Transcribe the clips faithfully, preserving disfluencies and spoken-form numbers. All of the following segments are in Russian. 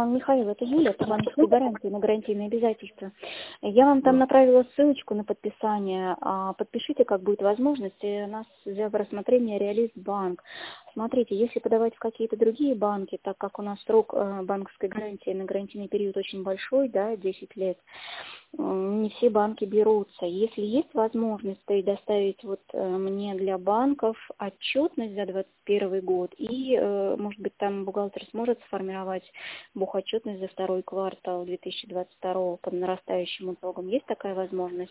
Михаил, это Юля по банковской гарантии на гарантийные обязательства. Я вам там направила ссылочку на подписание. Подпишите, как будет возможность. И у нас взял в рассмотрение Реалист-банк. Смотрите, если подавать в какие-то другие банки, так как у нас срок банковской гарантии на гарантийный период очень большой, да, десять лет, не все банки берутся. Если есть возможность предоставить вот мне для банков отчетность за двадцать первый год и, может быть, там бухгалтер сможет сформировать бухотчетность за второй квартал две тысячи двадцать второго по нарастающим итогам. Есть такая возможность?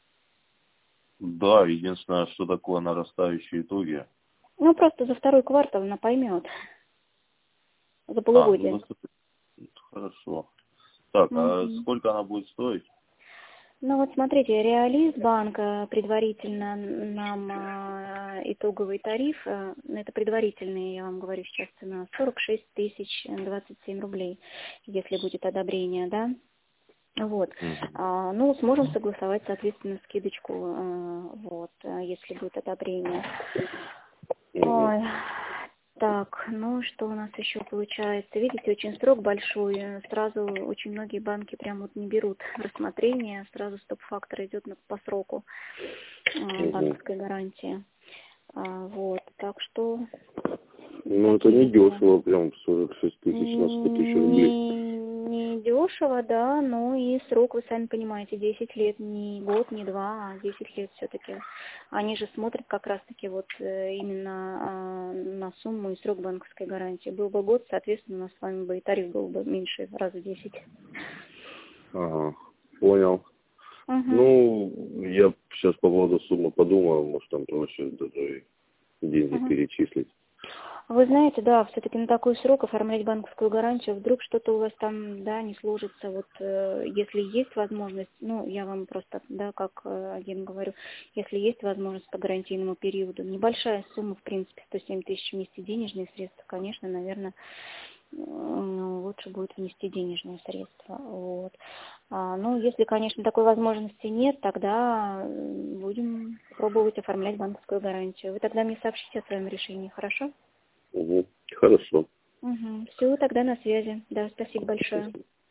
Да, единственное, что такое нарастающие итоги. Ну, просто за второй квартал она поймет. За А, ну, полугодие. за- хорошо. Так, а Угу. сколько она будет стоить? Ну вот смотрите, Реалист банк предварительно нам а, итоговый тариф, а, это предварительный, я вам говорю сейчас цена, сорок шесть тысяч двадцать семь рублей, если будет одобрение, да. Вот. Угу. А, ну, сможем согласовать, соответственно, скидочку, а, вот, а, если будет одобрение. Угу. Ой. Так, ну что у нас еще получается? Видите, очень срок большой. Сразу очень многие банки прям вот не берут рассмотрение. Сразу стоп-фактор идет на, по сроку э, банковской гарантии. А, вот, так что... Ну, это не дешево, прям сорок шесть тысяч на сто тысяч рублей. Не, не дешево, да, но и срок, вы сами понимаете, десять лет, не год, не два, а десять лет все-таки. Они же смотрят как раз-таки вот именно а, на сумму и срок банковской гарантии. Был бы год, соответственно, у нас с вами бы и тариф был бы меньше, раз в десять. Ага, понял. Угу. Ну, я сейчас по поводу суммы подумаю, может там проще даже деньги Угу. перечислить. Вы знаете, да, все-таки на такой срок оформлять банковскую гарантию, вдруг что-то у вас там, да, не сложится, вот, э, если есть возможность, ну, я вам просто, да, как э, один говорю, если есть возможность по гарантийному периоду, небольшая сумма, в принципе, сто семь тысяч внести денежные средства, конечно, наверное, э, лучше будет внести денежные средства, вот. А, ну, если, конечно, такой возможности нет, тогда будем пробовать оформлять банковскую гарантию. Вы тогда мне сообщите о своем решении, хорошо? Угу. Хорошо. Угу. Все, тогда на связи. Да, спасибо большое.